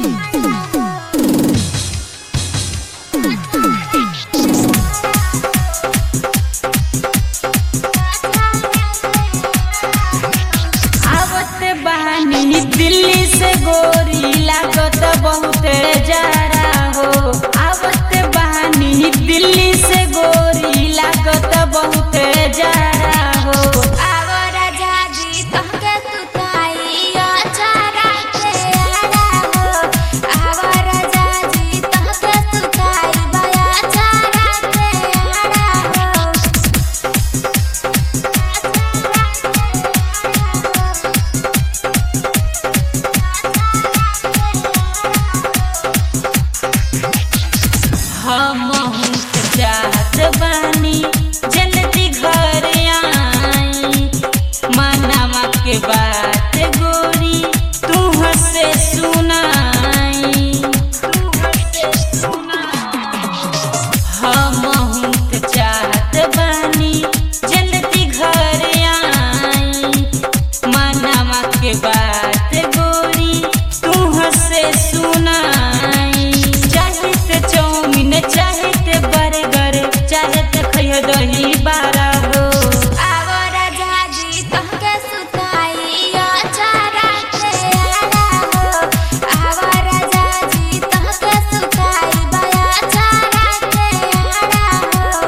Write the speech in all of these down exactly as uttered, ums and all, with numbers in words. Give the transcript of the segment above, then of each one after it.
दिल्ली से गोरी लागत बहुत जरा हो। आवत बहानी दिल्ली से गोरी लागत बहुत जरा हो। आवरा जाजी तहके सुताई अचारा के आरा हो। आवरा जाजी तहके सुताई बया अचारा के आरा हो। हम चाहत बानी जल्दी घर आई। मनवा के बात गोरी तुहसे सुनाई। हम चाहत बानी जल्दी घर आई। मनवा के बात गोरी तुहसे सुनाई। चाहत चौमिन चाहत बर्गर चाहत खैह दही बारा हो। आवरा जाजी तहके सुताई अचारा के आरा हो। आवरा जाजी तहके सुताई बया अचारा के आरा हो।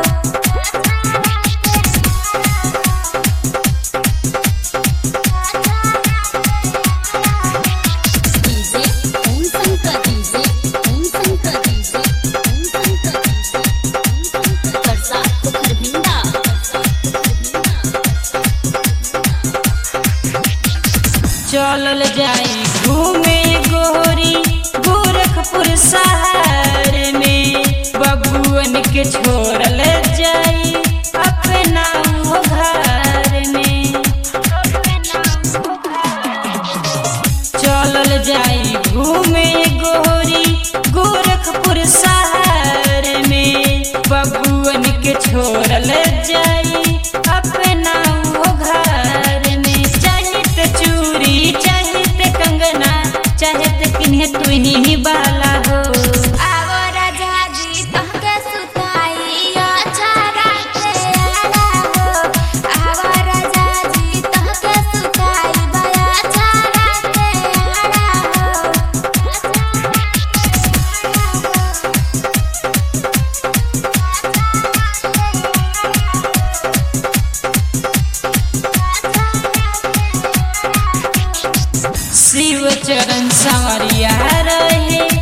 DJ Om Shankar DJ Om Shankar DJ Om Shankar DJ करसा खरभिंडा चलल जाई घूमे गोरी गोरखपुर शहर में। बबुअन के छोड़ल जाई अपना वो घर में। चलल जाई घूमे गोरी गोरखपुर शहर में। बबुअन के छोड़ल जाई अपना वो घर में। चाहत चूड़ी चाहत कंगना चाहत किन्हे तुही बाला हो। आवरा जाजी तहके सुताई अचारा के आरा हो। आवरा जाजी तहके सुताई बया अचारा के आरा हो। शिव चरण संवरिया रहे